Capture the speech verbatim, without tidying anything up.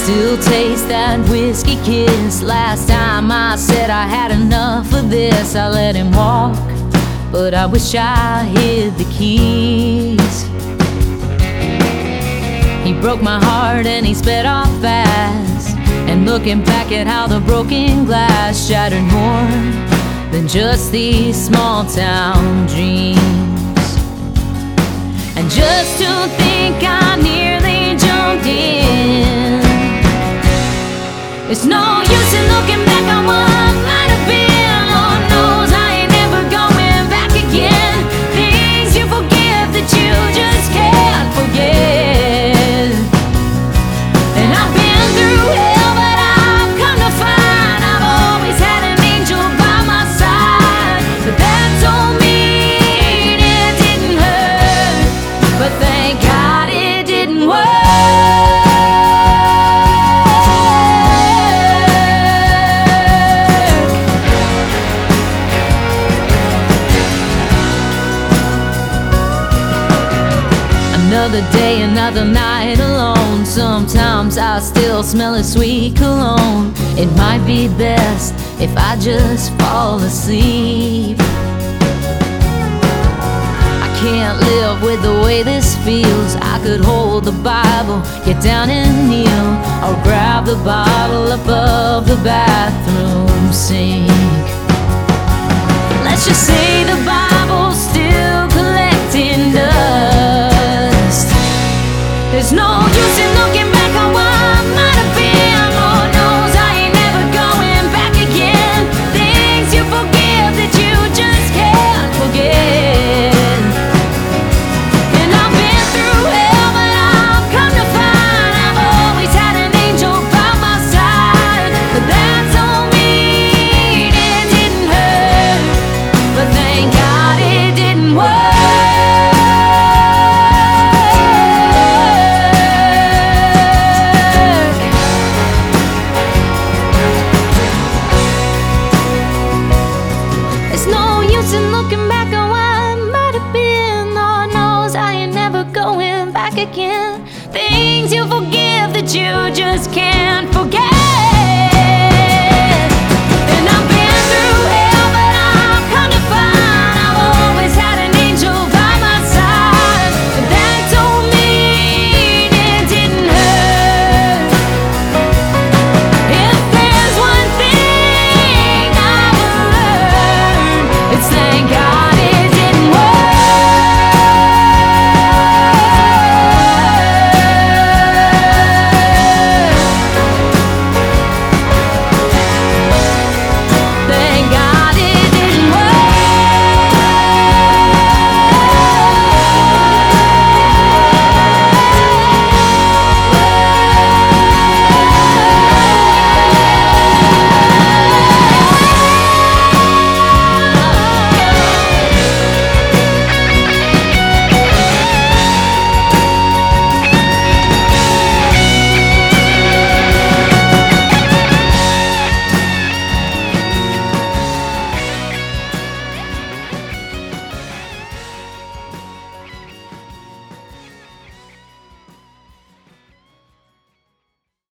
still taste that whiskey kiss. Last time I said I had enough of this, I let him walk, but I wish I hid the keys. He broke my heart and he sped off fast, and looking back at how the broken glass shattered more than just these small town dreams. And just to think I nearly jumped in, it's no use in looking back on what might have been. Lord knows I ain't never going back again. Things you forgive that you just can't forget. And I've been through hell, but I've come to find I've always had an angel by my side. But that told me it didn't hurt, but thank God it didn't work. Another day, another night alone. Sometimes I still smell a sweet cologne. It might be best if I just fall asleep. I can't live with the way this feels. I could hold the Bible, get down and kneel, or grab the bottle above the bathroom sink. Let's just say the Bible's still collecting dust. There's no use in looking back on what might have been. Lord knows I ain't never going back again. Things you forgive that you just can't forget. And I've been through hell, but I've come to find I've always had an angel by my side. But that told me it didn't hurt, but thank God it didn't work. Again, things you forgive that you just can't